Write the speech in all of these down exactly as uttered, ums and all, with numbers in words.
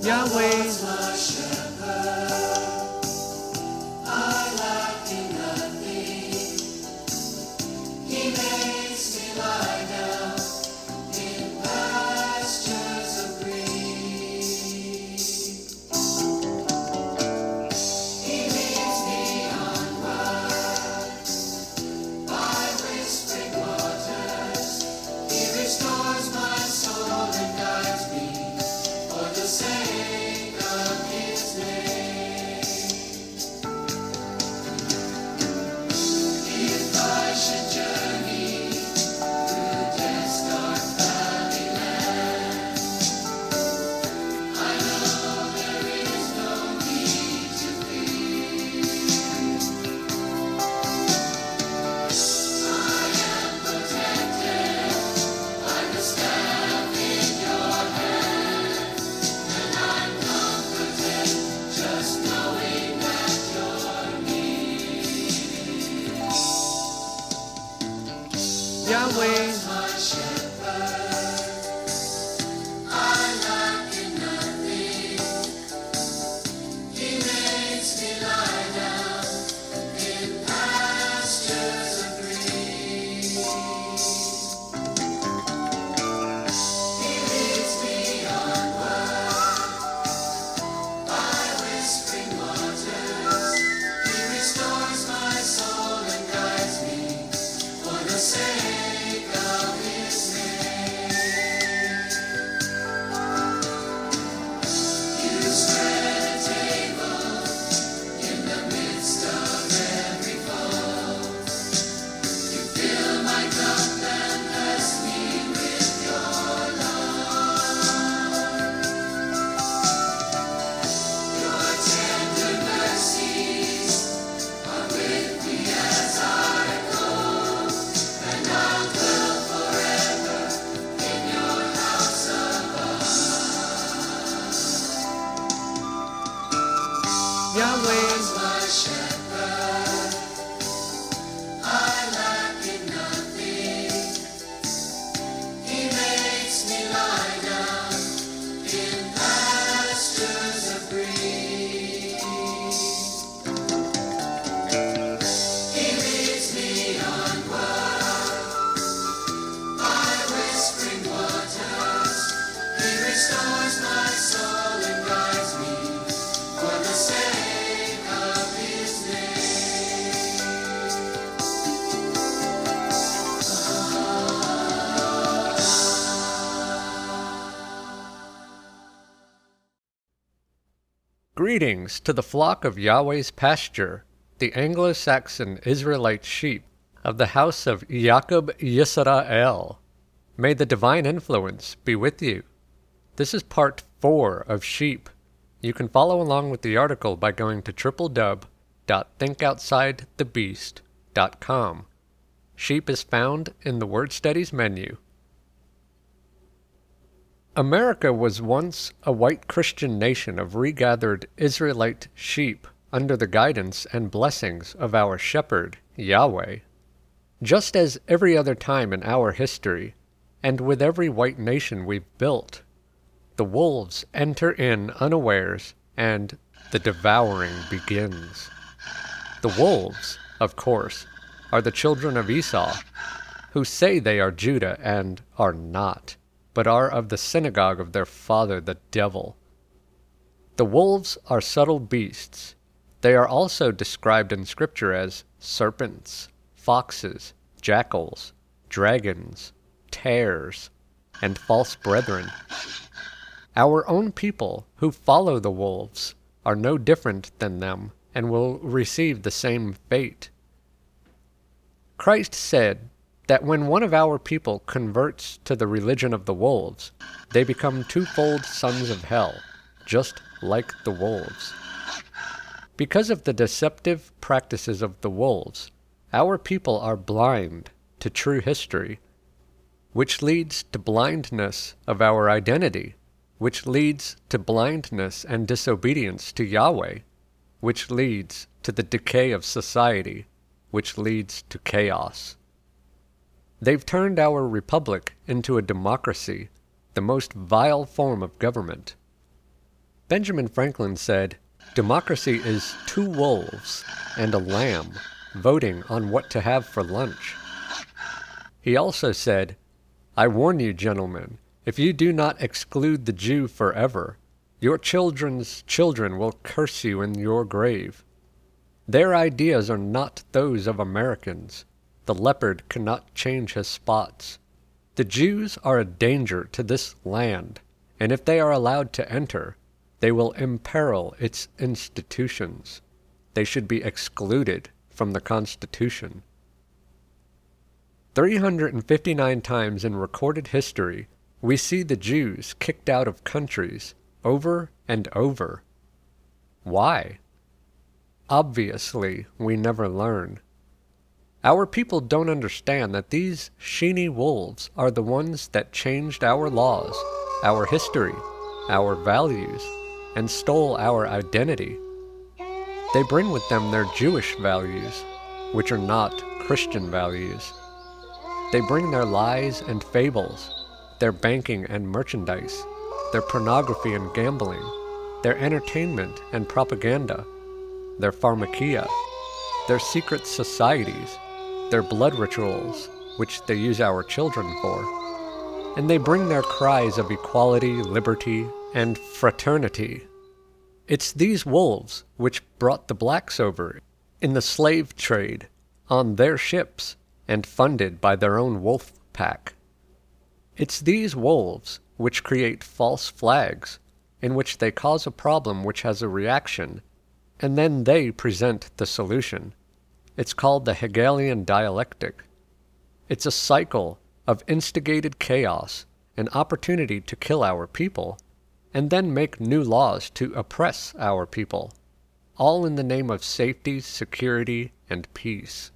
Yahweh's my shepherd, I lack in nothing. He makes me lie down in pastures of green. He leads me onward by whispering waters. He restores my soul and guides me for the sake of his name. If I should journey through death's dark valley land, I know there is no need to fear. I am protected by the staff in your hand, and I'm comforted just knowing that you're near. Yahweh's My shepherd, I lack in nothing. He makes me lie down in pastures of green. He leads me onward by whispering waters. He restores my soul and guides me for the sake of his name. You spread a table in the midst of every foe. You fill my cup and bless me with your love. Your tender mercies are with me as I go, and I'll dwell forever in your house above. Yahweh's My shepherd, I lack in nothing. He makes me lie down in pastures of green. He leads me onward by whispering waters. He restores my soul and guides me for the sake of his name. Greetings to the flock of Yahweh's pasture, the Anglo-Saxon Israelite sheep of the house of Jacob Yisrael. May the divine influence be with you. This is part four of Sheep. You can follow along with the article by going to w w w dot think outside the beast dot com. Sheep is found in the Word Studies menu. America was once a white Christian nation of regathered Israelite sheep under the guidance and blessings of our shepherd, Yahweh. Just as every other time in our history, and with every white nation we've built, the wolves enter in unawares and the devouring begins. The wolves, of course, are the children of Esau, who say they are Judah and are not, but are of the synagogue of their father the devil. The wolves are subtle beasts. They are also described in Scripture as serpents, foxes, jackals, dragons, tares, and false brethren. Our own people who follow the wolves are no different than them and will receive the same fate. Christ said that when one of our people converts to the religion of the wolves, they become twofold sons of hell, just like the wolves. Because of the deceptive practices of the wolves, our people are blind to true history, which leads to blindness of our identity, which leads to blindness and disobedience to Yahweh, which leads to the decay of society, which leads to chaos. They've turned our republic into a democracy, the most vile form of government. Benjamin Franklin said, "Democracy is two wolves and a lamb voting on what to have for lunch." He also said, "I warn you, gentlemen, if you do not exclude the Jew forever, your children's children will curse you in your grave. Their ideas are not those of Americans. The leopard cannot change his spots. The Jews are a danger to this land, and if they are allowed to enter, they will imperil its institutions. They should be excluded from the Constitution." three hundred fifty-nine times in recorded history, we see the Jews kicked out of countries over and over. Why? Obviously, we never learn. Our people don't understand that these sheeny wolves are the ones that changed our laws, our history, our values, and stole our identity. They bring with them their Jewish values, which are not Christian values. They bring their lies and fables, their banking and merchandise, their pornography and gambling, their entertainment and propaganda, their pharmakia, their secret societies, their blood rituals, which they use our children for, and they bring their cries of equality, liberty, and fraternity. It's these wolves which brought the blacks over in the slave trade on their ships and funded by their own wolf pack. It's these wolves which create false flags in which they cause a problem which has a reaction, and then they present the solution. It's called the Hegelian dialectic. It's a cycle of instigated chaos, an opportunity to kill our people, and then make new laws to oppress our people, all in the name of safety, security, and peace.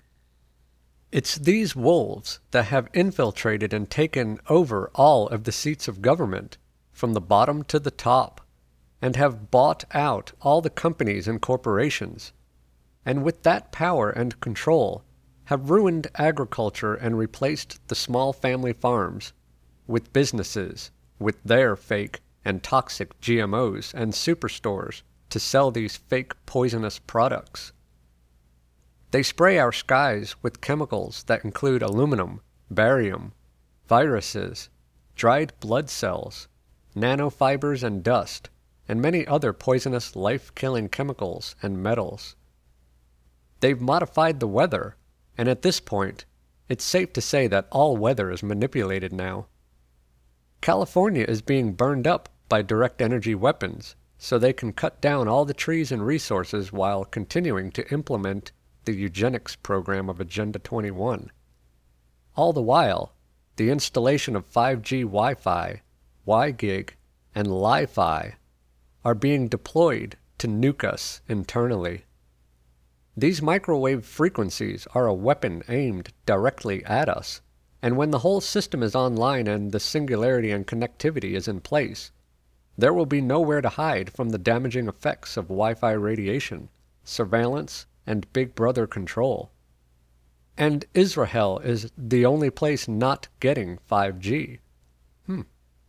It's these wolves that have infiltrated and taken over all of the seats of government, from the bottom to the top, and have bought out all the companies and corporations, and with that power and control have ruined agriculture and replaced the small family farms with businesses with their fake and toxic G M Os and superstores to sell these fake poisonous products. They spray our skies with chemicals that include aluminum, barium, viruses, dried blood cells, nanofibers and dust, and many other poisonous life-killing chemicals and metals. They've modified the weather, and at this point, it's safe to say that all weather is manipulated now. California is being burned up by direct energy weapons, so they can cut down all the trees and resources while continuing to implement the eugenics program of Agenda twenty-one. All the while, the installation of five G Wi-Fi, Y-Gig, and Li-Fi are being deployed to nuke us internally. These microwave frequencies are a weapon aimed directly at us, and when the whole system is online and the singularity and connectivity is in place, there will be nowhere to hide from the damaging effects of Wi-Fi radiation, surveillance, and Big Brother control. And Israel is the only place not getting five G. Hmm.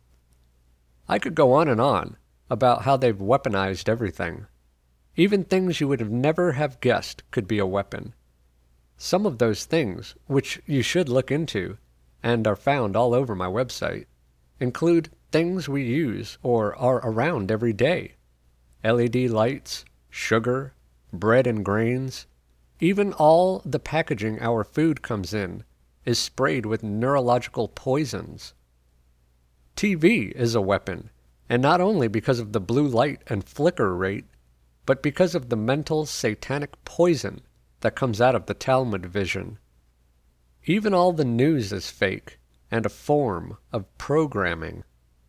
I could go on and on about how they've weaponized everything. Even things you would have never have guessed could be a weapon. Some of those things, which you should look into, and are found all over my website, include things we use or are around every day. L E D lights, sugar, bread and grains, even all the packaging our food comes in is sprayed with neurological poisons. T V is a weapon, and not only because of the blue light and flicker rate, but because of the mental satanic poison that comes out of the Talmud vision. Even all the news is fake and a form of programming.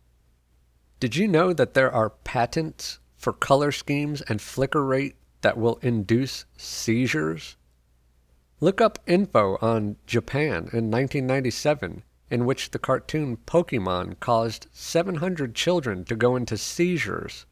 Did you know that there are patents for color schemes and flicker rate that will induce seizures? Look up info on Japan in nineteen ninety-seven, in which the cartoon Pokemon caused seven hundred children to go into seizures.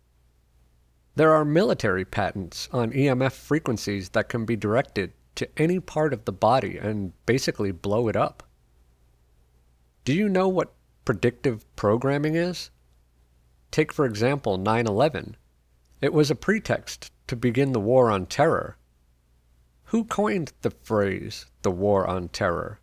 There are military patents on E M F frequencies that can be directed to any part of the body and basically blow it up. Do you know what predictive programming is? take for example nine eleven. It was a pretext to begin the war on terror. Who coined the phrase, the war on terror?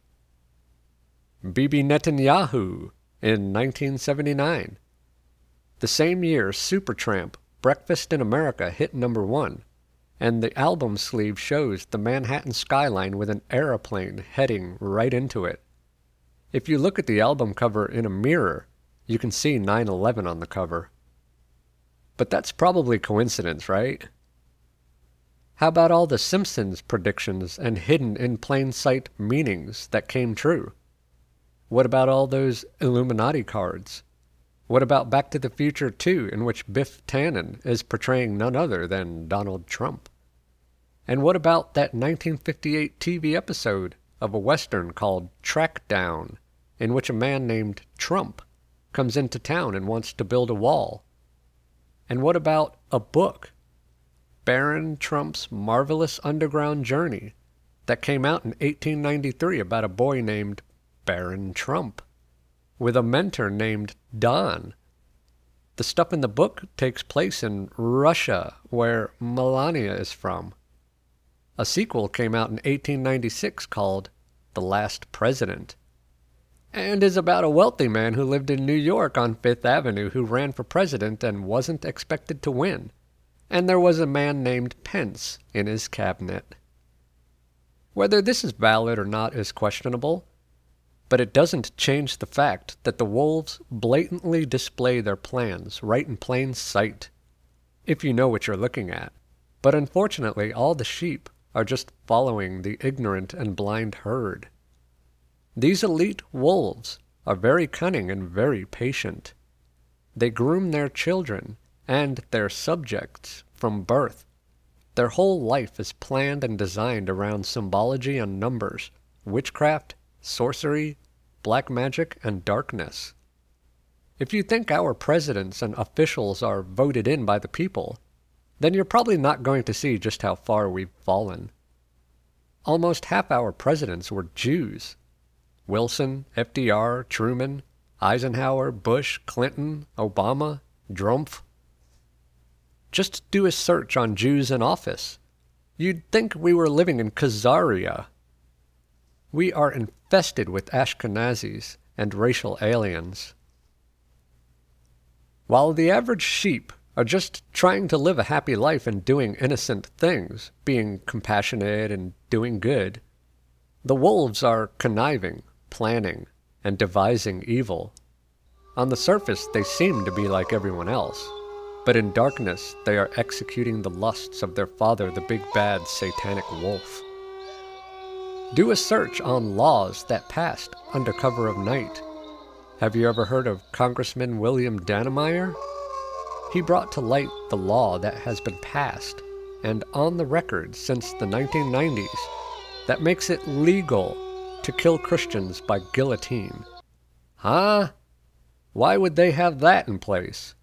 Bibi Netanyahu in nineteen seventy-nine. The same year, Supertramp, Breakfast in America hit number one, and the album sleeve shows the Manhattan skyline with an aeroplane heading right into it. If you look at the album cover in a mirror, you can see nine eleven on the cover. But that's probably coincidence, right? How about all the Simpsons predictions and hidden in plain sight meanings that came true? What about all those Illuminati cards? What about Back to the Future two, in which Biff Tannen is portraying none other than Donald Trump? And what about that nineteen fifty-eight T V episode of a Western called Track Down, in which a man named Trump comes into town and wants to build a wall? And what about a book, Baron Trump's Marvelous Underground Journey, that came out in eighteen ninety-three about a boy named Baron Trump, with a mentor named Don? The stuff in the book takes place in Russia, where Melania is from. A sequel came out in eighteen ninety-six called The Last President, and is about a wealthy man who lived in New York on Fifth Avenue who ran for president and wasn't expected to win, and there was a man named Pence in his cabinet. Whether this is valid or not is questionable, but it doesn't change the fact that the wolves blatantly display their plans right in plain sight, if you know what you're looking at. But unfortunately, all the sheep are just following the ignorant and blind herd. These elite wolves are very cunning and very patient. They groom their children and their subjects from birth. Their whole life is planned and designed around symbology and numbers, witchcraft, sorcery, black magic, and darkness. If you think our presidents and officials are voted in by the people, then you're probably not going to see just how far we've fallen. Almost half our presidents were Jews. Wilson, F D R, Truman, Eisenhower, Bush, Clinton, Obama, Drumpf. Just do a search on Jews in office. You'd think we were living in Khazaria. We are infested with Ashkenazis and racial aliens. While the average sheep are just trying to live a happy life and doing innocent things, being compassionate and doing good, the wolves are conniving, planning, and devising evil. On the surface, they seem to be like everyone else, but in darkness, they are executing the lusts of their father, the big bad satanic wolf. Do a search on laws that passed under cover of night. Have you ever heard of Congressman William Dannemeyer? He brought to light the law that has been passed and on the record since the nineteen nineties that makes it legal to kill Christians by guillotine. Huh? Why would they have that in place?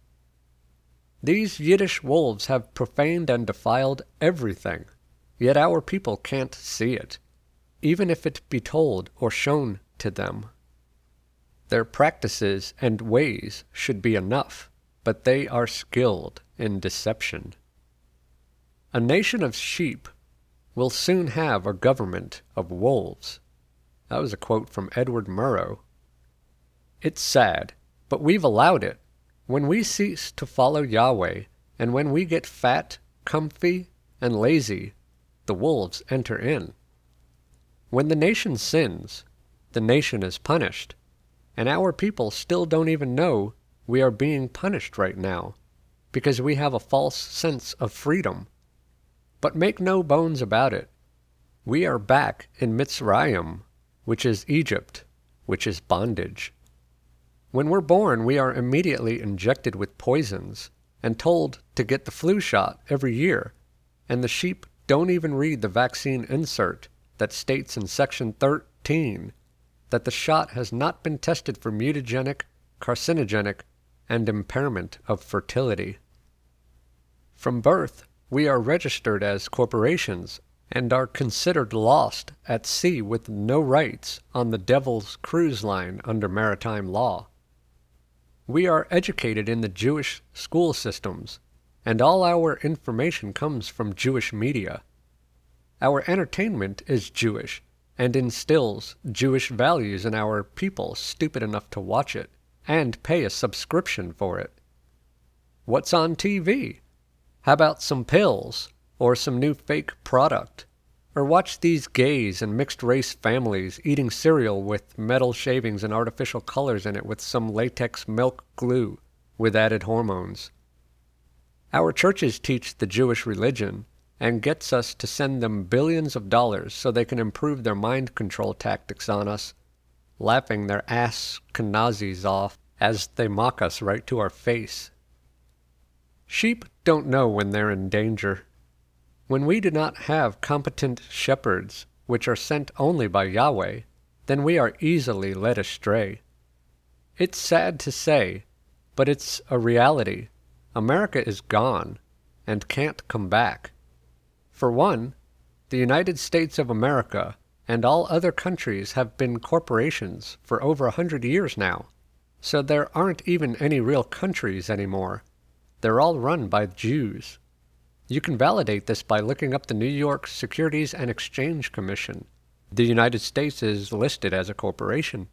These Yiddish wolves have profaned and defiled everything, yet our people can't see it, even if it be told or shown to them. Their practices and ways should be enough, but they are skilled in deception. A nation of sheep will soon have a government of wolves. That was a quote from Edward Murrow. It's sad, but we've allowed it. When we cease to follow Yahweh, and when we get fat, comfy, and lazy, the wolves enter in. When the nation sins, the nation is punished, and our people still don't even know we are being punished right now, because we have a false sense of freedom. But make no bones about it, we are back in Mitzrayim, which is Egypt, which is bondage. When we're born, we are immediately injected with poisons and told to get the flu shot every year, and the sheep don't even read the vaccine insert that states in section thirteen that the shot has not been tested for mutagenic, carcinogenic, and impairment of fertility. From birth, we are registered as corporations and are considered lost at sea with no rights on the Devil's Cruise Line under maritime law. We are educated in the Jewish school systems, and all our information comes from Jewish media. Our entertainment is Jewish and instills Jewish values in our people stupid enough to watch it and pay a subscription for it. What's on T V? How about some pills or some new fake product? Or watch these gays and mixed-race families eating cereal with metal shavings and artificial colors in it with some latex milk glue with added hormones. Our churches teach the Jewish religion and gets us to send them billions of dollars so they can improve their mind control tactics on us, laughing their ass-Kenazis off as they mock us right to our face. Sheep don't know when they're in danger. When we do not have competent shepherds, which are sent only by Yahweh, then we are easily led astray. It's sad to say, but it's a reality. America is gone and can't come back. For one, the United States of America and all other countries have been corporations for over a hundred years now, so there aren't even any real countries anymore. They're all run by Jews. You can validate this by looking up the New York Securities and Exchange Commission. The United States is listed as a corporation.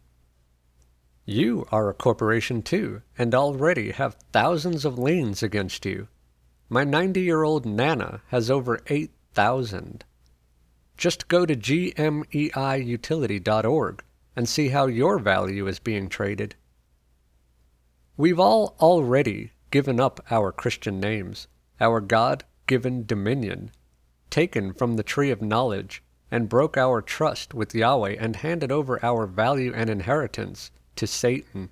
You are a corporation too, and already have thousands of liens against you. My ninety-year-old Nana has over eight thousand. Just go to G M E I utility dot org and see how your value is being traded. We've all already given up our Christian names, our God-given dominion, taken from the tree of knowledge, and broke our trust with Yahweh and handed over our value and inheritance to Satan.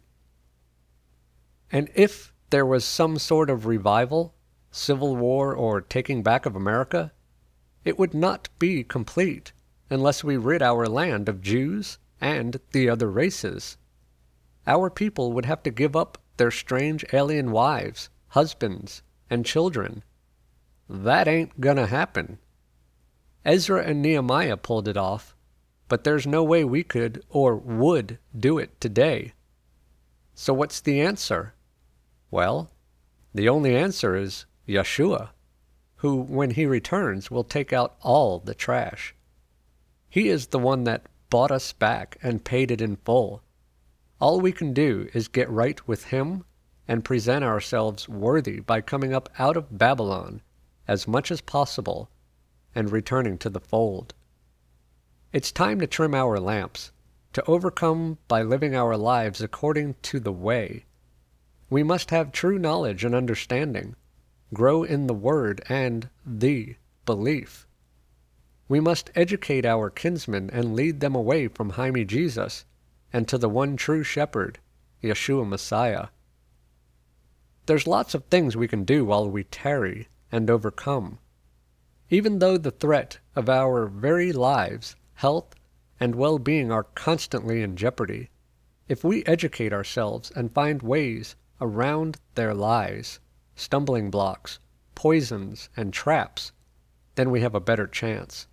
And if there was some sort of revival, civil war, or taking back of America, it would not be complete unless we rid our land of Jews and the other races. Our people would have to give up their strange alien wives, husbands, and children. That ain't gonna happen. Ezra and Nehemiah pulled it off, but there's no way we could or would do it today. So what's the answer? Well, the only answer is Yeshua, who, when he returns, will take out all the trash. He is the one that bought us back and paid it in full. All we can do is get right with him and present ourselves worthy by coming up out of Babylon as much as possible and returning to the fold. It's time to trim our lamps, to overcome by living our lives according to the way. We must have true knowledge and understanding, grow in the word and the belief. We must educate our kinsmen and lead them away from Jaime Jesus and to the one true shepherd, Yeshua Messiah. There's lots of things we can do while we tarry and overcome. Even though the threat of our very lives, health, and well-being are constantly in jeopardy, if we educate ourselves and find ways around their lies, stumbling blocks, poisons, and traps, then we have a better chance.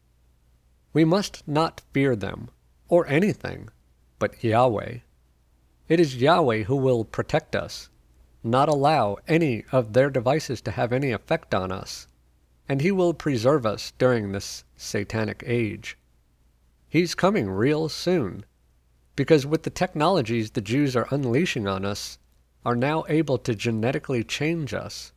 We must not fear them, or anything, but Yahweh. It is Yahweh who will protect us, not allow any of their devices to have any effect on us, and he will preserve us during this satanic age. He's coming real soon, because with the technologies the Jews are unleashing on us, are now able to genetically change us.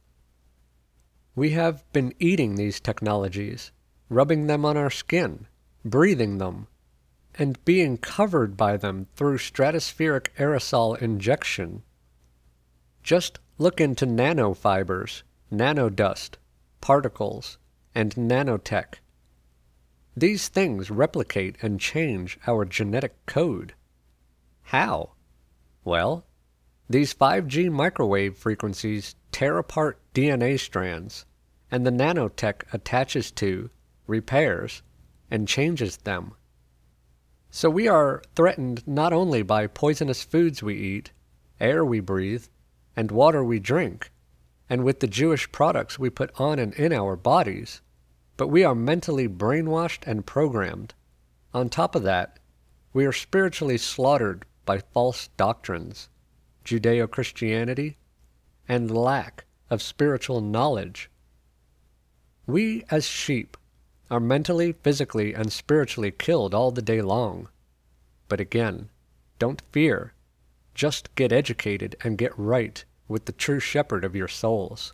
We have been eating these technologies, rubbing them on our skin, breathing them, and being covered by them through stratospheric aerosol injection. Just look into nanofibers, nanodust, particles, and nanotech. These things replicate and change our genetic code. How? Well, these five G microwave frequencies tear apart D N A strands, and the nanotech attaches to, repairs, and changes them. So we are threatened not only by poisonous foods we eat, air we breathe, and water we drink, and with the Jewish products we put on and in our bodies, but we are mentally brainwashed and programmed. On top of that, we are spiritually slaughtered by false doctrines, Judeo-Christianity, and lack of spiritual knowledge. We as sheep are mentally, physically, and spiritually killed all the day long. But again, don't fear. Just get educated and get right with the true shepherd of your souls.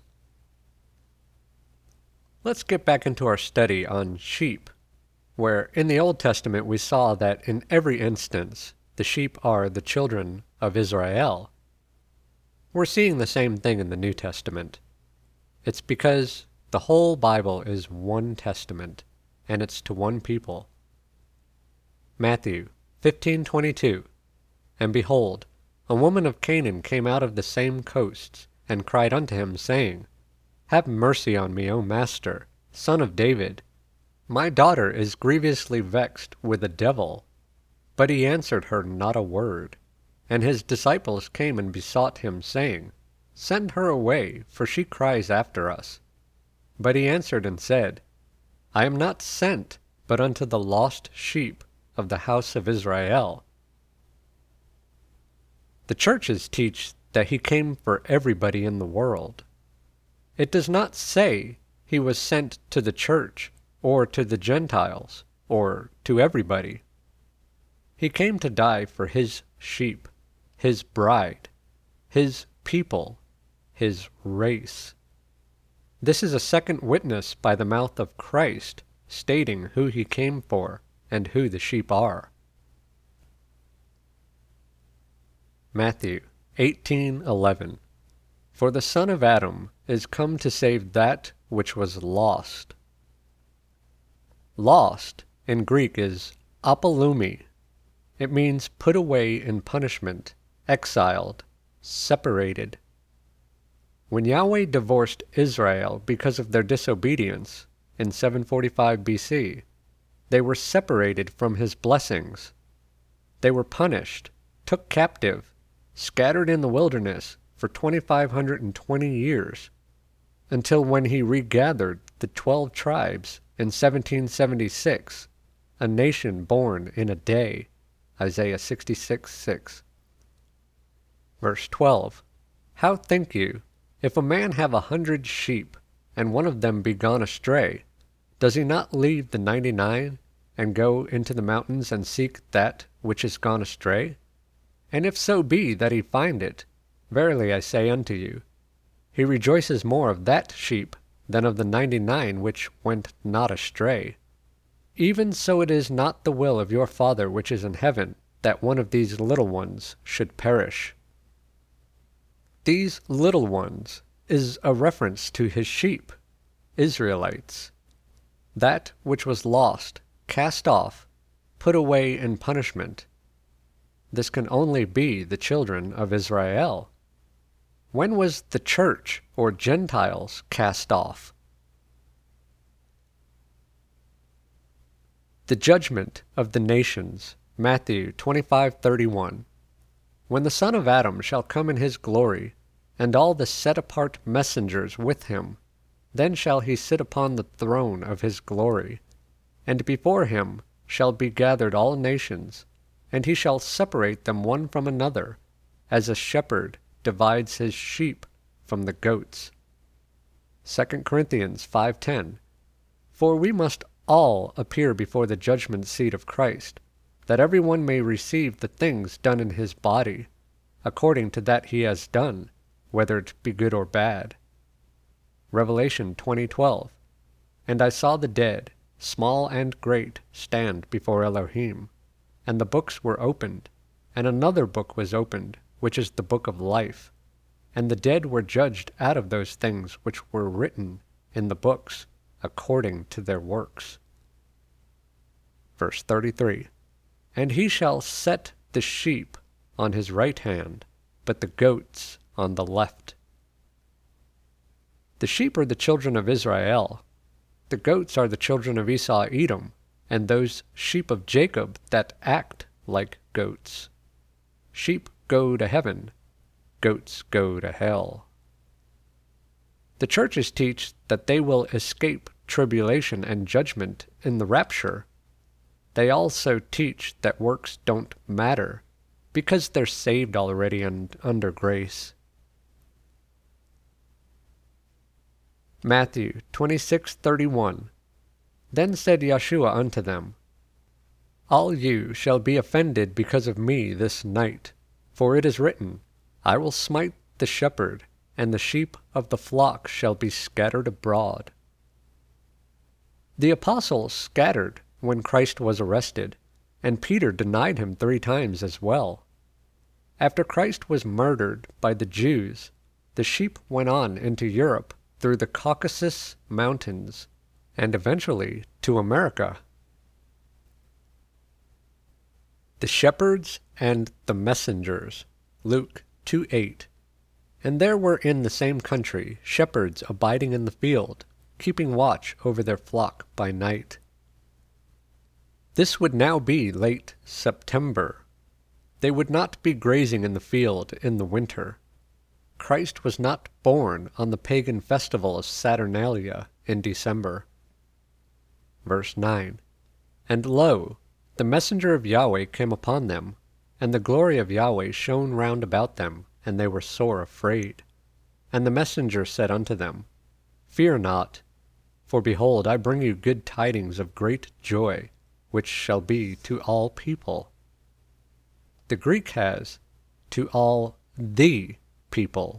Let's get back into our study on sheep, where in the Old Testament we saw that in every instance the sheep are the children of Israel. We're seeing the same thing in the New Testament. It's because the whole Bible is one testament, and it's to one people. Matthew fifteen twenty-two. And behold, a woman of Canaan came out of the same coasts, and cried unto him, saying, Have mercy on me, O Master, Son of David. My daughter is grievously vexed with a devil. But he answered her not a word. And his disciples came and besought him, saying, Send her away, for she cries after us. But he answered and said, I am not sent, but unto the lost sheep of the house of Israel. The churches teach that he came for everybody in the world. It does not say he was sent to the church, or to the Gentiles, or to everybody. He came to die for his sheep, his bride, his people, his race. This is a second witness by the mouth of Christ, stating who he came for and who the sheep are. Matthew eighteen eleven. For the Son of Adam is come to save that which was lost. Lost in Greek is apolumi. It means put away in punishment, exiled, separated. When Yahweh divorced Israel because of their disobedience in seven forty-five B C, they were separated from his blessings. They were punished, took captive, scattered in the wilderness for two thousand five hundred twenty years, until when he regathered the twelve tribes in seventeen seventy-six, a nation born in a day. Isaiah sixty-six six. Verse twelve. How think you, if a man have a hundred sheep, and one of them be gone astray, does he not leave the ninety-nine, and go into the mountains and seek that which is gone astray? And if so be that he find it, verily I say unto you, he rejoices more of that sheep than of the ninety-nine which went not astray. Even so it is not the will of your Father which is in heaven, that one of these little ones should perish. These little ones is a reference to his sheep, Israelites. That which was lost, cast off, put away in punishment. This can only be the children of Israel. When was the church or Gentiles cast off? The judgment of the nations, Matthew twenty-five thirty-one. When the Son of Adam shall come in his glory, and all the set-apart messengers with him, then shall he sit upon the throne of his glory, and before him shall be gathered all nations, and he shall separate them one from another, as a shepherd divides his sheep from the goats. Second Corinthians five ten. For we must all appear before the judgment seat of Christ, that every one may receive the things done in his body, according to that he has done, whether it be good or bad. Revelation twenty twelve. And I saw the dead, small and great, stand before Elohim, and the books were opened, and another book was opened, which is the book of life. And the dead were judged out of those things which were written in the books, according to their works. Verse thirty-three. And he shall set the sheep on his right hand, but the goats on the left. The sheep are the children of Israel. The goats are the children of Esau Edom, and those sheep of Jacob that act like goats. Sheep go to heaven, goats go to hell. The churches teach that they will escape tribulation and judgment in the rapture. They also teach that works don't matter, because they're saved already and under grace. Matthew twenty-six thirty-one. Then said Yeshua unto them, All you shall be offended because of me this night, for it is written, I will smite the shepherd, and the sheep of the flock shall be scattered abroad. The apostles scattered when Christ was arrested, and Peter denied him three times as well. After Christ was murdered by the Jews, the sheep went on into Europe through the Caucasus Mountains, and eventually to America. The shepherds and the messengers. Luke two eight. And there were in the same country shepherds abiding in the field, keeping watch over their flock by night. This would now be late September. They would not be grazing in the field in the winter. Christ was not born on the pagan festival of Saturnalia in December. Verse nine. And lo, the messenger of Yahweh came upon them, and the glory of Yahweh shone round about them, and they were sore afraid. And the messenger said unto them, Fear not, for behold, I bring you good tidings of great joy, which shall be to all people. The Greek has, to all the people.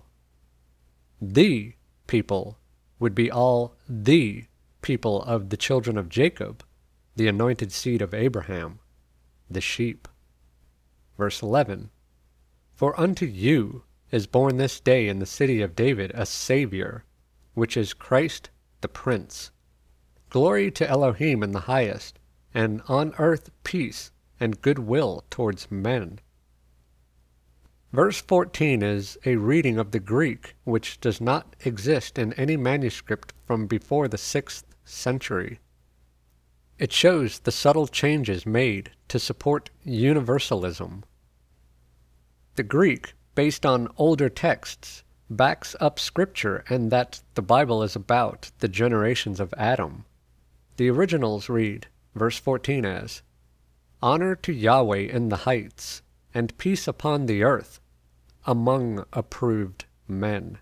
The people would be all the people of the children of Jacob, the anointed seed of Abraham, the sheep. Verse eleven. For unto you is born this day in the city of David a Saviour, which is Christ the Prince. Glory to Elohim in the highest, and on earth peace and goodwill towards men. Verse fourteen is a reading of the Greek which does not exist in any manuscript from before the sixth century. It shows the subtle changes made to support universalism. The Greek, based on older texts, backs up Scripture and that the Bible is about the generations of Adam. The originals read, verse fourteen as, Honor to Yahweh in the heights, and peace upon the earth, among approved men.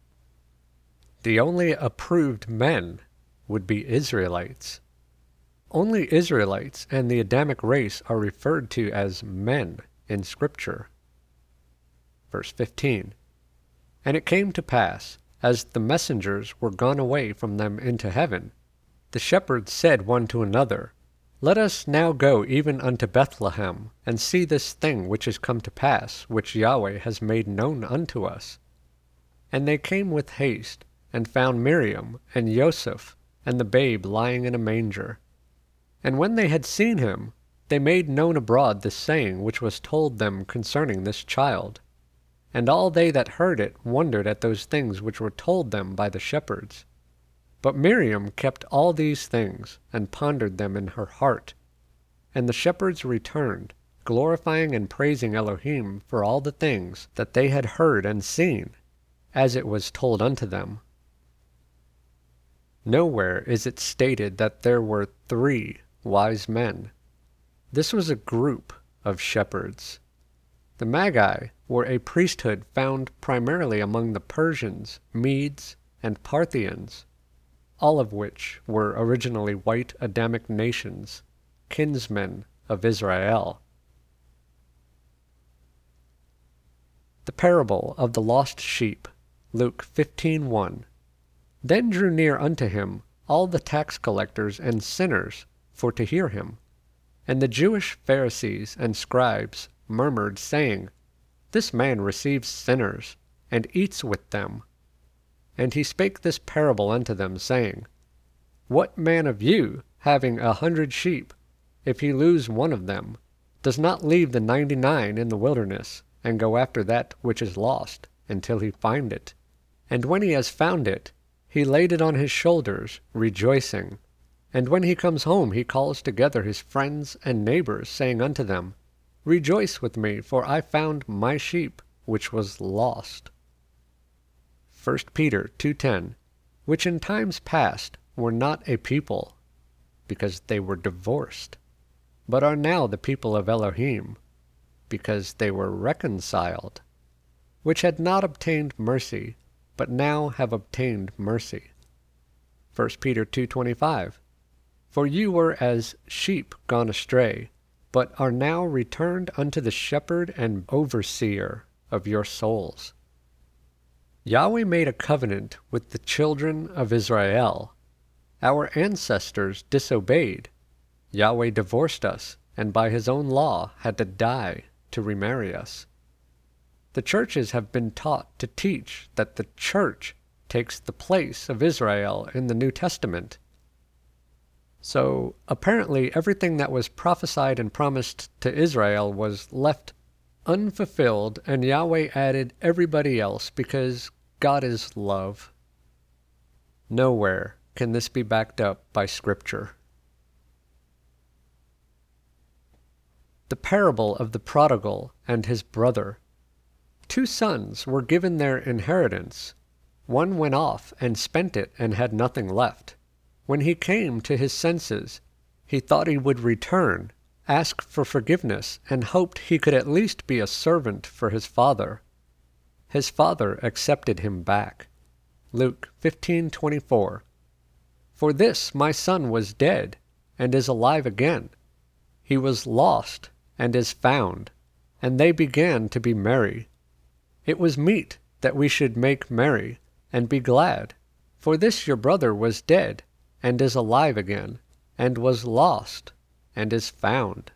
The only approved men would be Israelites. Only Israelites and the Adamic race are referred to as men in Scripture. Verse fifteen. And it came to pass, as the messengers were gone away from them into heaven, the shepherds said one to another, Let us now go even unto Bethlehem, and see this thing which is come to pass, which Yahweh has made known unto us. And they came with haste, and found Miriam and Joseph, and the babe lying in a manger. And when they had seen him, they made known abroad the saying which was told them concerning this child. And all they that heard it wondered at those things which were told them by the shepherds. But Miriam kept all these things, and pondered them in her heart. And the shepherds returned, glorifying and praising Elohim for all the things that they had heard and seen, as it was told unto them. Nowhere is it stated that there were three wise men. This was a group of shepherds. The Magi were a priesthood found primarily among the Persians, Medes, and Parthians, all of which were originally white Adamic nations, kinsmen of Israel. The parable of the lost sheep, Luke fifteen one. Then drew near unto him all the tax collectors and sinners for to hear him. And the Jewish Pharisees and scribes murmured, saying, This man receives sinners, and eats with them. And he spake this parable unto them, saying, What man of you, having a hundred sheep, if he lose one of them, does not leave the ninety-nine in the wilderness, and go after that which is lost, until he find it? And when he has found it, he laid it on his shoulders, rejoicing. And when he comes home, he calls together his friends and neighbors, saying unto them, Rejoice with me, for I found my sheep, which was lost. First Peter two ten, which in times past were not a people, because they were divorced, but are now the people of Elohim. because they were reconciled, which had not obtained mercy, but now have obtained mercy. First Peter two twenty-five. For you were as sheep gone astray, but are now returned unto the shepherd and overseer of your souls. Yahweh made a covenant with the children of Israel. Our ancestors disobeyed. Yahweh divorced us, and by his own law had to die to remarry us. The churches have been taught to teach that the church takes the place of Israel in the New Testament. So, apparently everything that was prophesied and promised to Israel was left unfulfilled, and Yahweh added everybody else because God is love. Nowhere can this be backed up by Scripture. The parable of the prodigal and his brother. Two sons were given their inheritance. One went off and spent it and had nothing left. When he came to his senses, he thought he would return, ask for forgiveness, and hoped he could at least be a servant for his father. His father accepted him back. Luke fifteen twenty-four. For this my son was dead, and is alive again. He was lost, and is found. And they began to be merry. It was meet that we should make merry, and be glad. For this your brother was dead, and is alive again, and was lost, and is found.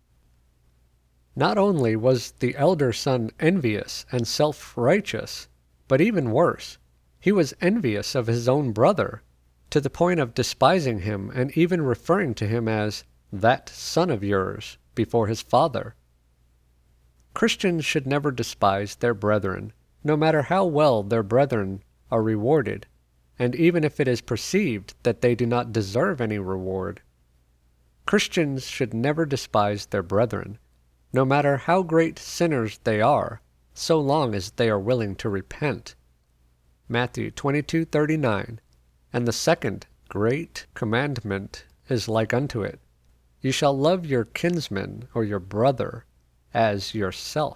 Not only was the elder son envious and self-righteous, but even worse, he was envious of his own brother, to the point of despising him and even referring to him as that son of yours before his father. Christians should never despise their brethren, no matter how well their brethren are rewarded, and even if it is perceived that they do not deserve any reward. Christians should never despise their brethren, no matter how great sinners they are, so long as they are willing to repent. Matthew twenty-two thirty-nine. And the second great commandment is like unto it, You shall love your kinsman or your brother as yourself.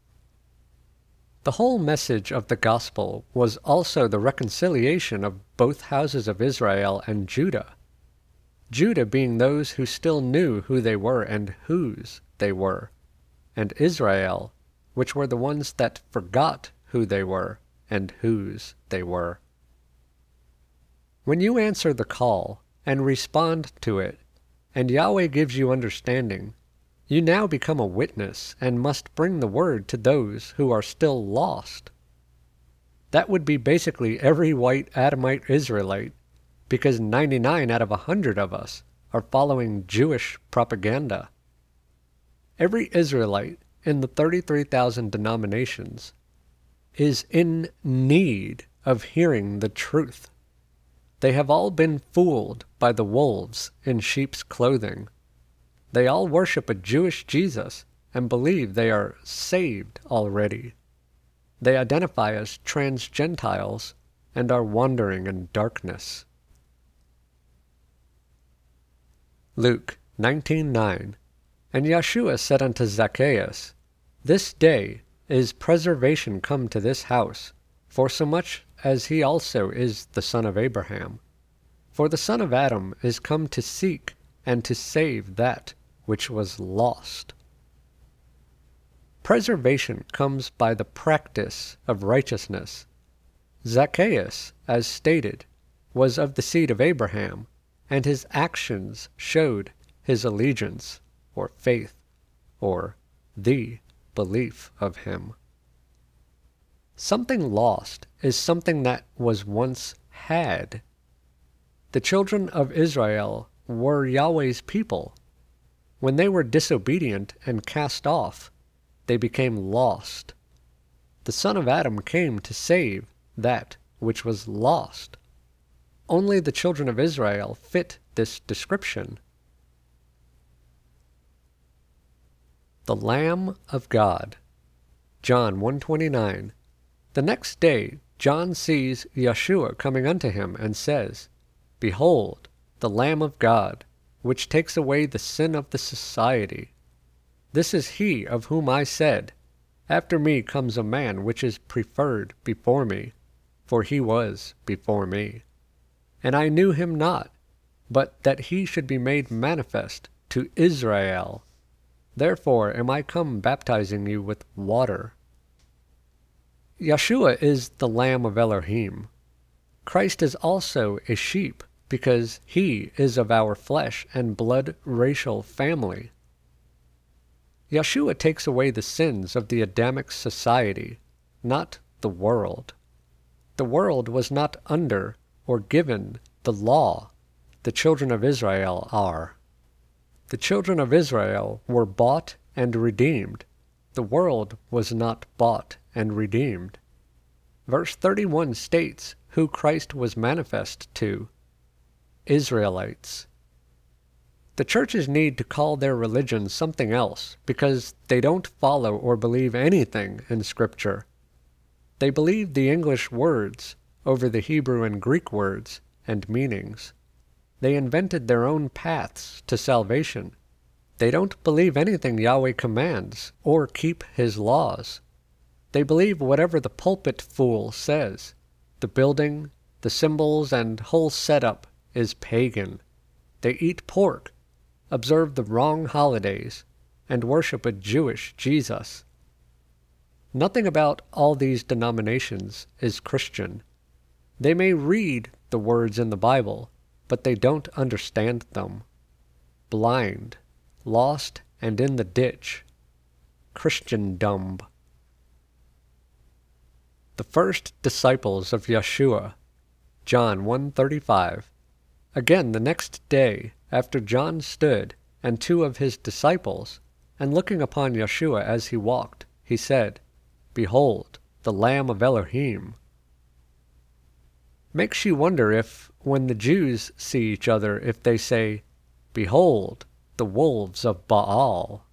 The whole message of the gospel was also the reconciliation of both houses of Israel and Judah. Judah being those who still knew who they were and whose they were, and Israel, which were the ones that forgot who they were and whose they were. When you answer the call and respond to it, and Yahweh gives you understanding, you now become a witness and must bring the word to those who are still lost. That would be basically every white Adamite Israelite, because ninety-nine out of a hundred of us are following Jewish propaganda. Every Israelite in the thirty-three thousand denominations is in need of hearing the truth. They have all been fooled by the wolves in sheep's clothing. They all worship a Jewish Jesus and believe they are saved already. They identify as trans-Gentiles and are wandering in darkness. Luke nineteen nine. And Yeshua said unto Zacchaeus, This day is preservation come to this house, forsomuch as he also is the son of Abraham. For the son of Adam is come to seek and to save that which was lost. Preservation comes by the practice of righteousness. Zacchaeus, as stated, was of the seed of Abraham, and his actions showed his allegiance, or faith, or the belief of him. Something lost is something that was once had. The children of Israel were Yahweh's people. When they were disobedient and cast off, they became lost. The Son of Adam came to save that which was lost. Only the children of Israel fit this description. The Lamb of God. John one twenty-nine. The next day John sees Yeshua coming unto him, and says, Behold, the Lamb of God, which takes away the sin of the society. This is he of whom I said, After me comes a man which is preferred before me, for he was before me. And I knew him not, but that he should be made manifest to Israel. Therefore am I come baptizing you with water. Yeshua is the Lamb of Elohim. Christ is also a sheep, because he is of our flesh and blood racial family. Yeshua takes away the sins of the Adamic society, not the world. The world was not under or given the law. The children of Israel are. The children of Israel were bought and redeemed. The world was not bought and redeemed. Verse thirty-one states who Christ was manifest to: Israelites. The churches need to call their religion something else because they don't follow or believe anything in Scripture. They believe the English words over the Hebrew and Greek words and meanings. They invented their own paths to salvation. They don't believe anything Yahweh commands or keep his laws. They believe whatever the pulpit fool says. The building, the symbols, and whole setup is pagan. They eat pork, observe the wrong holidays, and worship a Jewish Jesus. Nothing about all these denominations is Christian. They may read the words in the Bible, but they don't understand them. Blind, lost, and in the ditch. Christendom. The first disciples of Yeshua, John one thirty-five. Again the next day, after John stood, and two of his disciples, and looking upon Yeshua as he walked, he said, Behold, the Lamb of Elohim. Makes you wonder if, when the Jews see each other, if they say, Behold, the wolves of Baal.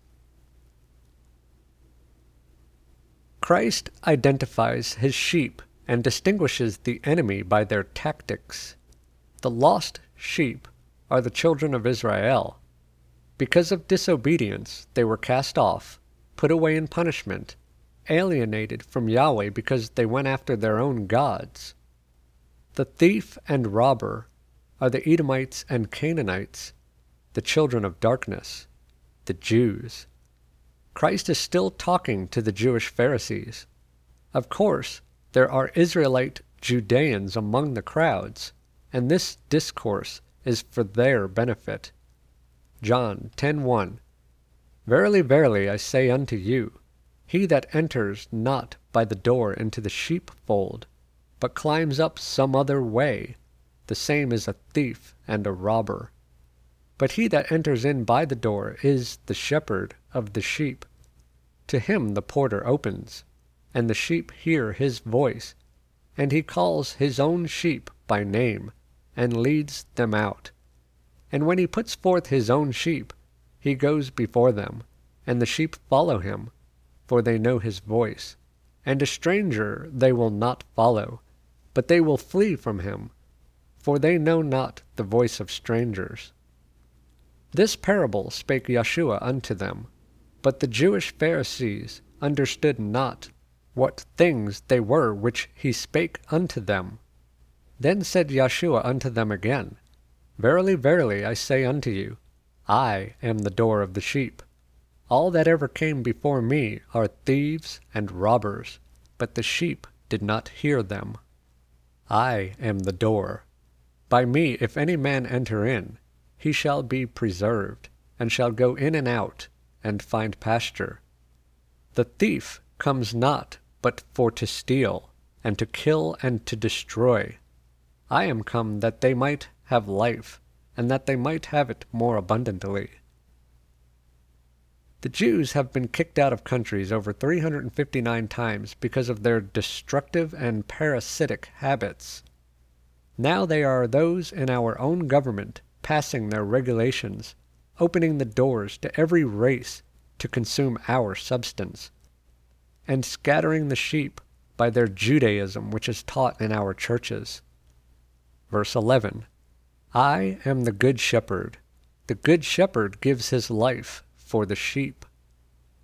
Christ identifies his sheep and distinguishes the enemy by their tactics. The lost sheep are the children of Israel. Because of disobedience, they were cast off, put away in punishment, alienated from Yahweh because they went after their own gods. The thief and robber are the Edomites and Canaanites, the children of darkness, the Jews. Christ is still talking to the Jewish Pharisees. Of course, there are Israelite Judeans among the crowds, and this discourse is for their benefit. John ten one. Verily, verily, I say unto you, he that enters not by the door into the sheepfold, but climbs up some other way, the same is a thief and a robber. But he that enters in by the door is the shepherd of the sheep. To him the porter opens, and the sheep hear his voice, and he calls his own sheep by name, and leads them out. And when he puts forth his own sheep, he goes before them, and the sheep follow him, for they know his voice. And a stranger they will not follow, but they will flee from him, for they know not the voice of strangers. This parable spake Yeshua unto them, but the Jewish Pharisees understood not what things they were which he spake unto them. Then said Yeshua unto them again, Verily, verily, I say unto you, I am the door of the sheep. All that ever came before me are thieves and robbers, but the sheep did not hear them. I am the door. By me if any man enter in, he shall be preserved, and shall go in and out, and find pasture. The thief comes not but for to steal, and to kill, and to destroy. I am come that they might have life, and that they might have it more abundantly. The Jews have been kicked out of countries over three hundred fifty-nine times because of their destructive and parasitic habits. Now they are those in our own government passing their regulations, opening the doors to every race to consume our substance, and scattering the sheep by their Judaism which is taught in our churches. Verse eleven. I am the good shepherd. The good shepherd gives his life for the sheep.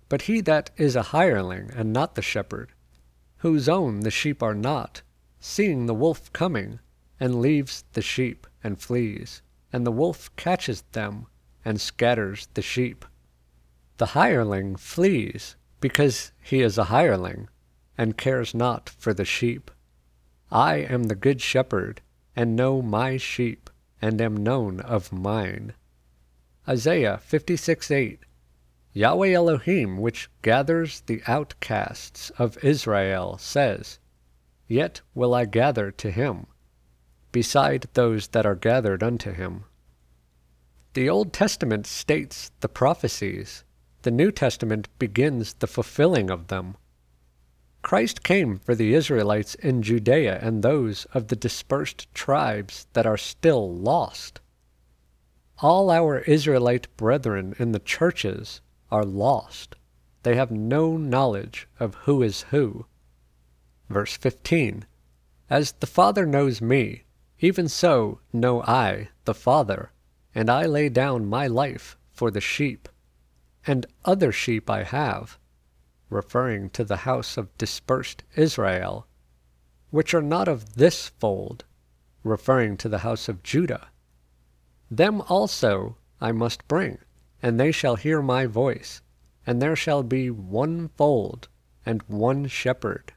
But he that is a hireling, and not the shepherd, whose own the sheep are not, seeing the wolf coming, and leaves the sheep, and flees, and the wolf catches them, and scatters the sheep. The hireling flees, because he is a hireling, and cares not for the sheep. I am the good shepherd, and know my sheep, and am known of mine. Isaiah fifty-six eight. Yahweh Elohim, which gathers the outcasts of Israel, says, Yet will I gather to him, beside those that are gathered unto him. The Old Testament states the prophecies. The New Testament begins the fulfilling of them. Christ came for the Israelites in Judea and those of the dispersed tribes that are still lost. All our Israelite brethren in the churches are lost. They have no knowledge of who is who. Verse fifteen. As the Father knows me, even so know I the Father, and I lay down my life for the sheep. And other sheep I have, referring to the house of dispersed Israel, which are not of this fold, referring to the house of Judah. Them also I must bring, and they shall hear my voice, and there shall be one fold and one shepherd.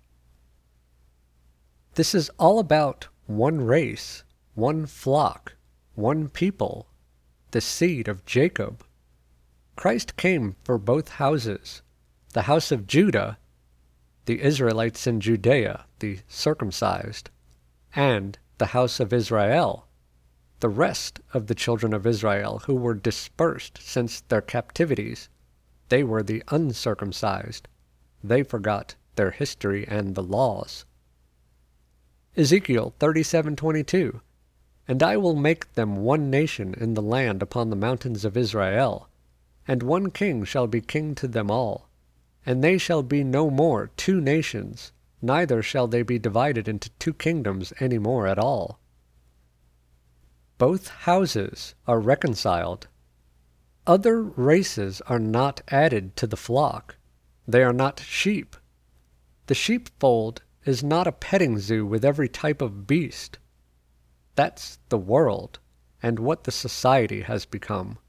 This is all about one race, one flock, one people, the seed of Jacob. Christ came for both houses, the house of Judah, the Israelites in Judea, the circumcised, and the house of Israel, the rest of the children of Israel who were dispersed since their captivities. They were the uncircumcised. They forgot their history and the laws. Ezekiel thirty-seven twenty-two. And I will make them one nation in the land upon the mountains of Israel, and one king shall be king to them all. And they shall be no more two nations, neither shall they be divided into two kingdoms any more at all. Both houses are reconciled. Other races are not added to the flock. They are not sheep. The sheepfold is not a petting zoo with every type of beast. That's the world, and what the society has become.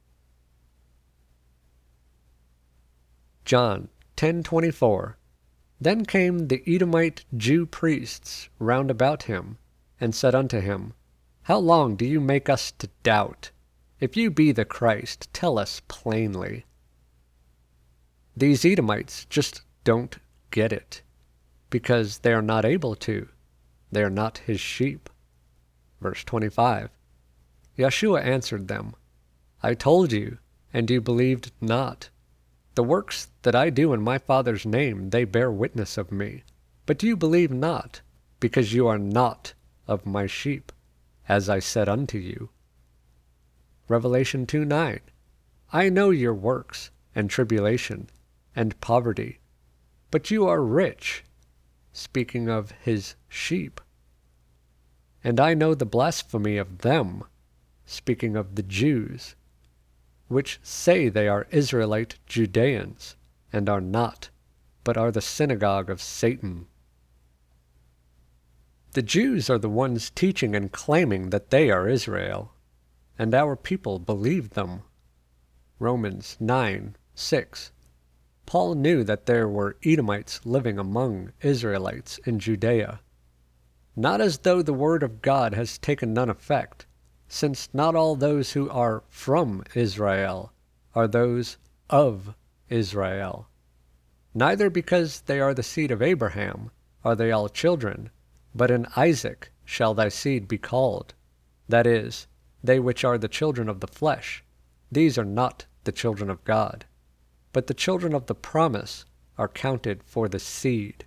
John ten twenty-four. Then came the Edomite Jew priests round about him, and said unto him, How long do you make us to doubt? If you be the Christ, tell us plainly. These Edomites just don't get it, because they are not able to. They are not his sheep. Verse twenty-five. Yeshua answered them, I told you, and you believed not. The works that I do in my Father's name, they bear witness of me. But you believe not, because you are not of my sheep, as I said unto you. Revelation two nine. I know your works, and tribulation, and poverty, but you are rich, speaking of his sheep. And I know the blasphemy of them, speaking of the Jews, which say they are Israelite Judeans, and are not, but are the synagogue of Satan. The Jews are the ones teaching and claiming that they are Israel, and our people believe them. Romans nine six. Paul knew that there were Edomites living among Israelites in Judea. Not as though the word of God has taken none effect, since not all those who are from Israel are those of Israel. Neither because they are the seed of Abraham are they all children, but in Isaac shall thy seed be called. That is, they which are the children of the flesh, these are not the children of God, but the children of the promise are counted for the seed.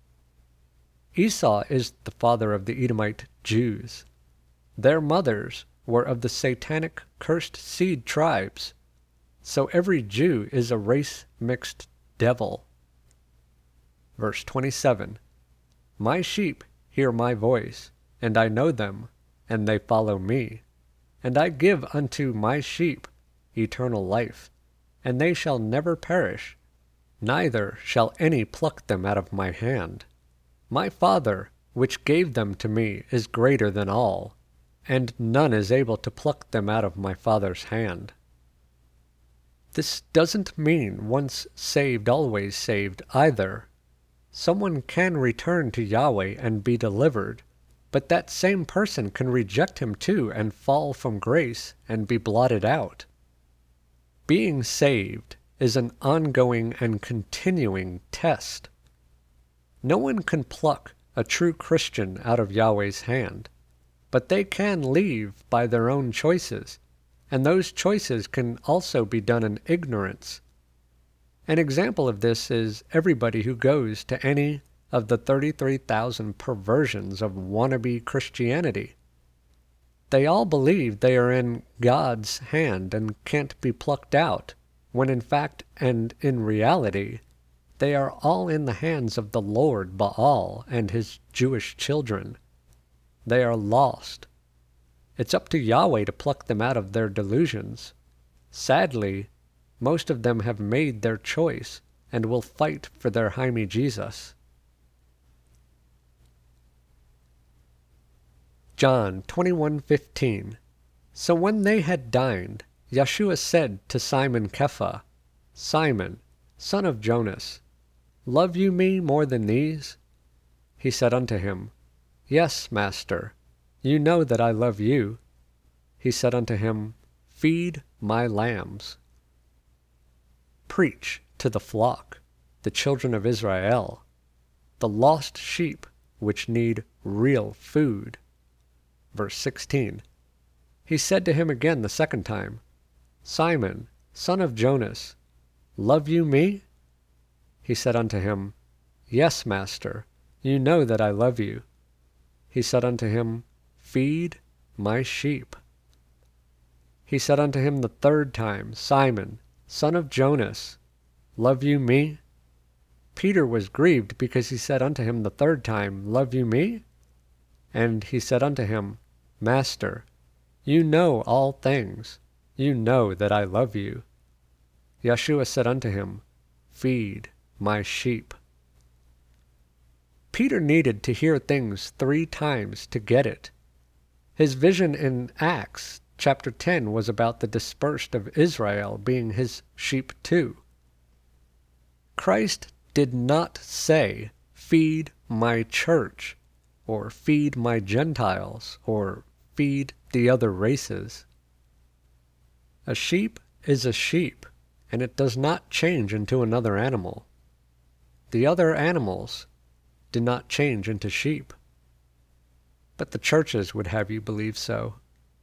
Esau is the father of the Edomite Jews. Their mothers were of the satanic cursed seed tribes, so every Jew is a race-mixed devil. Verse twenty-seven. My sheep hear my voice, and I know them, and they follow me. And I give unto my sheep eternal life, and they shall never perish, neither shall any pluck them out of my hand. My Father, which gave them to me, is greater than all, and none is able to pluck them out of my Father's hand. This doesn't mean once saved, always saved either. Someone can return to Yahweh and be delivered, but that same person can reject him too and fall from grace and be blotted out. Being saved is an ongoing and continuing test. No one can pluck a true Christian out of Yahweh's hand, but they can leave by their own choices, and those choices can also be done in ignorance. An example of this is everybody who goes to any of the thirty-three thousand perversions of wannabe Christianity. They all believe they are in God's hand and can't be plucked out, when in fact and in reality, they are all in the hands of the Lord Baal and his Jewish children. They are lost. It's up to Yahweh to pluck them out of their delusions. Sadly, most of them have made their choice and will fight for their Jaime Jesus. John twenty-one fifteen. So when they had dined, Yeshua said to Simon Kepha, Simon, son of Jonas, love you me more than these? He said unto him, Yes, Master, you know that I love you. He said unto him, Feed my lambs. Preach to the flock, the children of Israel, the lost sheep which need real food. Verse sixteen. He said to him again the second time, Simon, son of Jonas, love you me? He said unto him, Yes, Master, you know that I love you. He said unto him, Feed my sheep. He said unto him the third time, Simon, son of Jonas, love you me? Peter was grieved because he said unto him the third time, Love you me? And he said unto him, Master, you know all things. You know that I love you. Yeshua said unto him, Feed my sheep. Peter needed to hear things three times to get it. His vision in Acts chapter ten was about the dispersed of Israel being his sheep too. Christ did not say, Feed my church, or feed my Gentiles, or feed the other races. A sheep is a sheep, and it does not change into another animal. The other animals did not change into sheep, but the churches would have you believe so.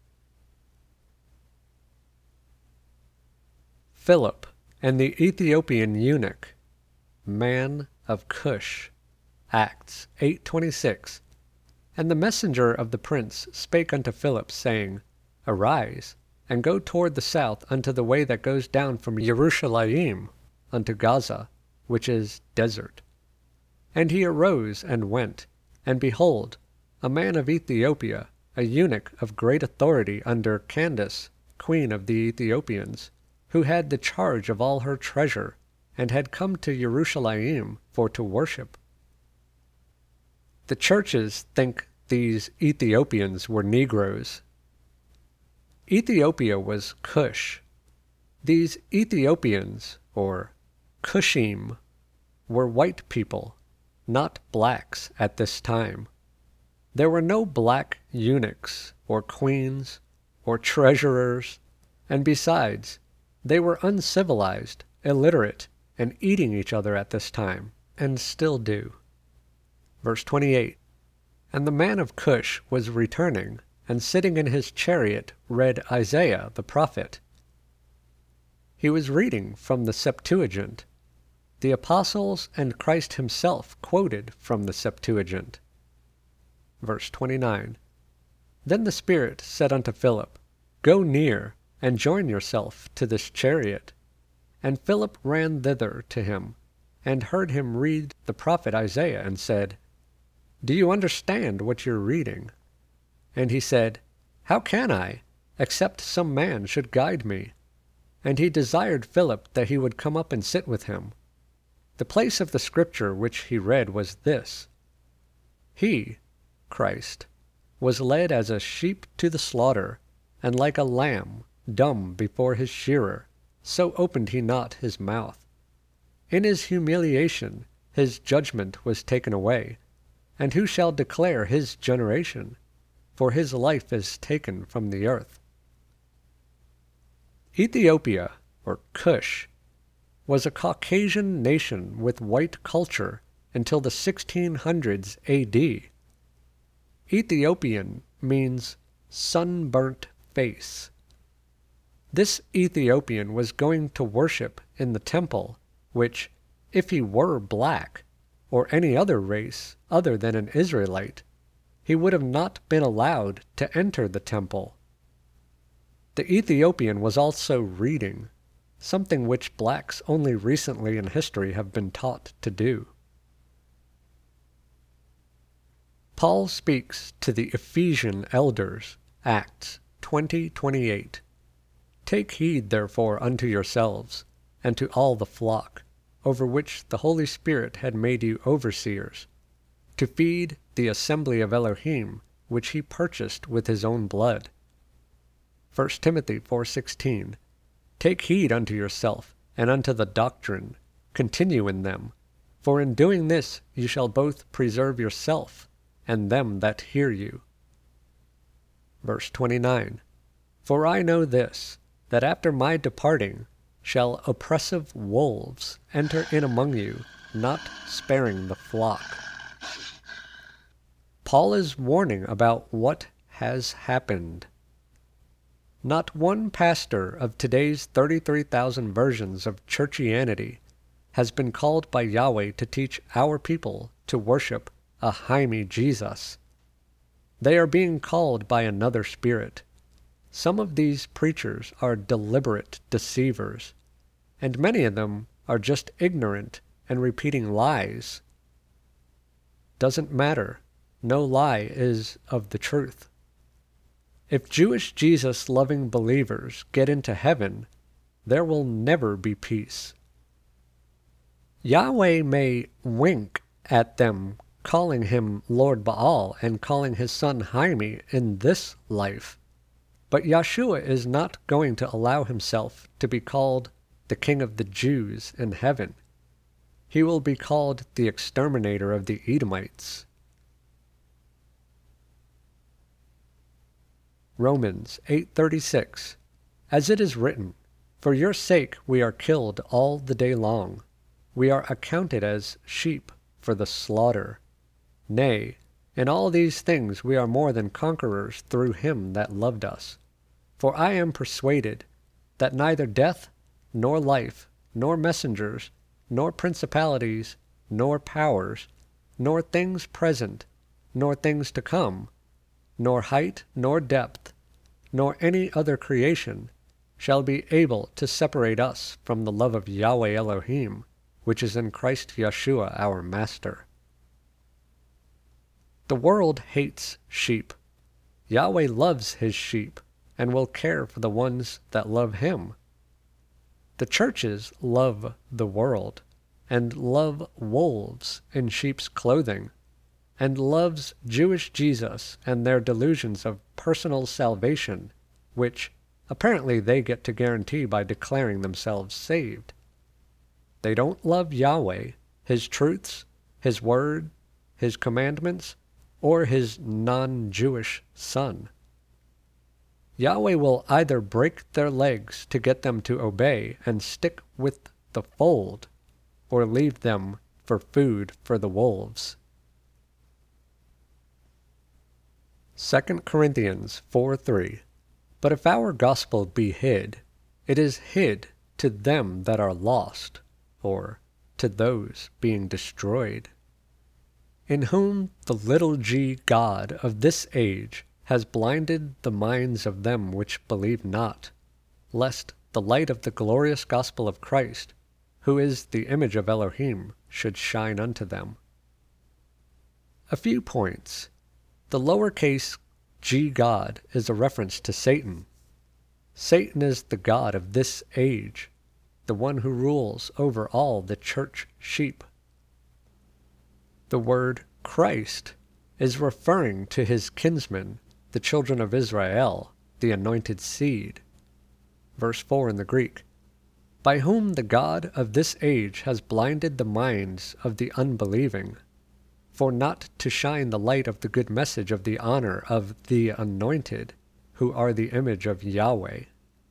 Philip and the Ethiopian eunuch, man of Cush, Acts eight twenty-six. And the messenger of the prince spake unto Philip, saying, Arise, and go toward the south unto the way that goes down from Jerusalem unto Gaza, which is desert. And he arose and went, and behold, a man of Ethiopia, a eunuch of great authority under Candace, queen of the Ethiopians, who had the charge of all her treasure, and had come to Jerusalem for to worship. The churches think these Ethiopians were Negroes. Ethiopia was Cush. These Ethiopians, or Cushim, were white people, not blacks at this time. There were no black eunuchs, or queens, or treasurers, and besides, they were uncivilized, illiterate, and eating each other at this time, and still do. Verse twenty-eight. And the man of Cush was returning, and sitting in his chariot read Isaiah the prophet. He was reading from the Septuagint. The apostles and Christ himself quoted from the Septuagint. Verse twenty-nine. Then the Spirit said unto Philip, Go near, and join yourself to this chariot. And Philip ran thither to him, and heard him read the prophet Isaiah, and said, Do you understand what you're reading? And he said, How can I, except some man should guide me? And he desired Philip that he would come up and sit with him. The place of the scripture which he read was this: He, Christ, was led as a sheep to the slaughter, and like a lamb dumb before his shearer, so opened he not his mouth. In his humiliation his judgment was taken away. And who shall declare his generation? For his life is taken from the earth. Ethiopia, or Cush, was a Caucasian nation with white culture until the sixteen hundreds A D. Ethiopian means sunburnt face. This Ethiopian was going to worship in the temple, which, if he were black, or any other race other than an Israelite, he would have not been allowed to enter the temple. The Ethiopian was also reading, something which blacks only recently in history have been taught to do. Paul speaks to the Ephesian elders, Acts twenty twenty-eight. Take heed therefore unto yourselves, and to all the flock, over which the Holy Spirit had made you overseers, to feed the assembly of Elohim, which he purchased with his own blood. First Timothy four sixteen. Take heed unto yourself, and unto the doctrine, continue in them, for in doing this you shall both preserve yourself, and them that hear you. Verse twenty-nine. For I know this, that after my departing shall oppressive wolves enter in among you, not sparing the flock. Paul is warning about what has happened. Not one pastor of today's thirty-three thousand versions of churchianity has been called by Yahweh to teach our people to worship a Jaime Jesus. They are being called by another spirit. Some of these preachers are deliberate deceivers, and many of them are just ignorant and repeating lies. Doesn't matter. No lie is of the truth. If Jewish Jesus-loving believers get into heaven, there will never be peace. Yahweh may wink at them calling him Lord Baal and calling his son Jaime in this life, but Yahshua is not going to allow himself to be called the King of the Jews in heaven. He will be called the exterminator of the Edomites. Romans eight thirty-six. As it is written, For your sake we are killed all the day long. We are accounted as sheep for the slaughter. Nay, in all these things we are more than conquerors through him that loved us. For I am persuaded that neither death, nor life, nor messengers, nor principalities, nor powers, nor things present, nor things to come, nor height, nor depth, nor any other creation, shall be able to separate us from the love of Yahweh Elohim, which is in Christ Yeshua our Master. The world hates sheep. Yahweh loves his sheep, and will care for the ones that love him. The churches love the world, and love wolves in sheep's clothing, and loves Jewish Jesus and their delusions of personal salvation, which apparently they get to guarantee by declaring themselves saved. They don't love Yahweh, his truths, his word, his commandments, or his non-Jewish son. Yahweh will either break their legs to get them to obey and stick with the fold, or leave them for food for the wolves. Second Corinthians four three. But if our gospel be hid, it is hid to them that are lost, or to those being destroyed, in whom the little g God of this age has blinded the minds of them which believe not, lest the light of the glorious gospel of Christ, who is the image of Elohim, should shine unto them. A few points. The lowercase g God is a reference to Satan. Satan is the god of this age. the one who rules over all the church sheep. The word Christ is referring to his kinsmen, the children of Israel, the anointed seed. Verse four in the Greek, by whom the God of this age has blinded the minds of the unbelieving, for not to shine the light of the good message of the honor of the anointed, who are the image of Yahweh.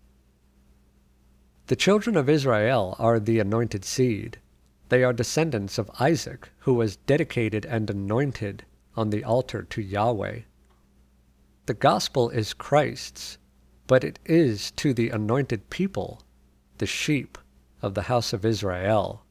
The children of Israel are the anointed seed. They are descendants of Isaac, who was dedicated and anointed on the altar to Yahweh. The gospel is Christ's, but it is to the anointed people, the sheep of the house of Israel.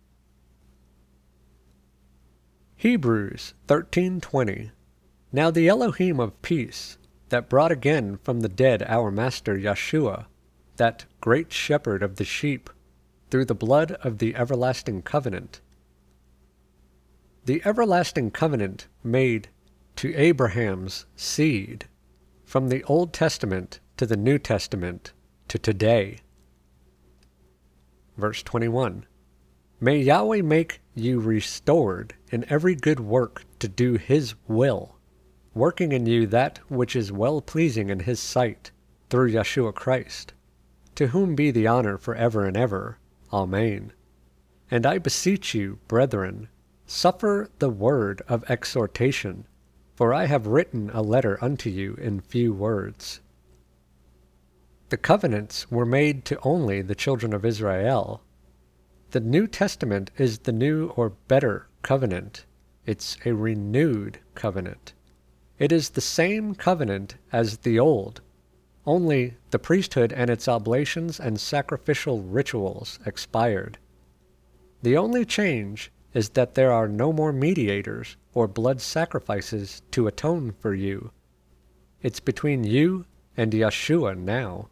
Hebrews thirteen twenty. Now the Elohim of peace, that brought again from the dead our Master Yeshua, that great shepherd of the sheep, through the blood of the everlasting covenant. The everlasting covenant made to Abraham's seed, from the Old Testament to the New Testament to today. Verse twenty-one. May Yahweh make you restored in every good work to do his will, working in you that which is well-pleasing in his sight, through Yeshua Christ, to whom be the honor for ever and ever. Amen. And I beseech you, brethren, suffer the word of exhortation, for I have written a letter unto you in few words. The covenants were made to only the children of Israel. The New Testament is the new or better covenant. It's a renewed covenant. It is the same covenant as the old, only the priesthood and its oblations and sacrificial rituals expired. The only change is that there are no more mediators or blood sacrifices to atone for you. It's between you and Yeshua now.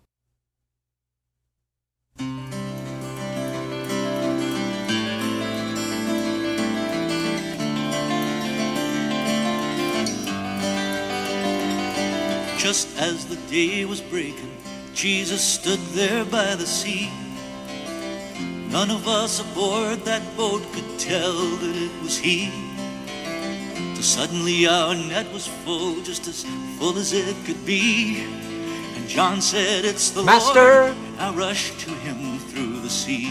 Just as the day was breaking, Jesus stood there by the sea. None of us aboard that boat could tell that it was he. Till suddenly our net was full, just as full as it could be. And John said, it's the Master! Lord. I rushed to him through the sea.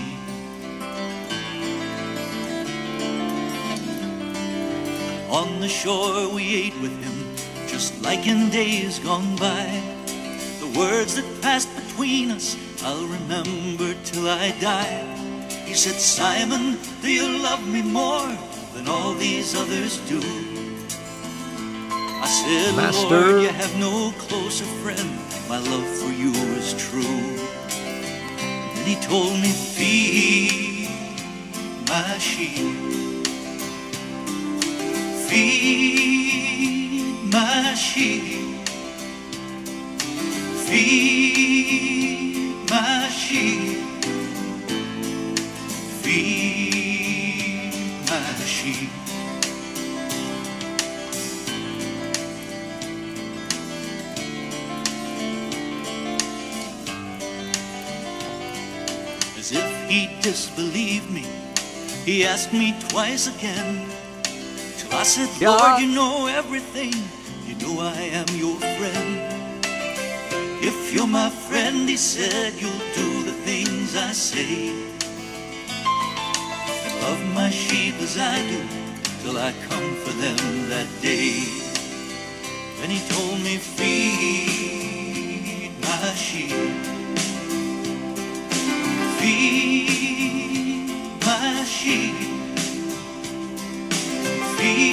On the shore we ate with him, just like in days gone by. The words that passed between us I'll remember till I die. He said, Simon, do you love me more than all these others do? I said, Master. Lord, you have no closer friend. My love for you is true. Then he told me, feed my sheep. Feed my sheep. Feed my sheep. Feed my sheep. As if he disbelieved me, he asked me twice again. Till I said, Yeah. Lord, you know everything. You know I am your friend. If you're my friend, he said, you'll do the things I say. Love my sheep as I do, till I come for them that day. Then he told me, feed my sheep. Feed my sheep. Feed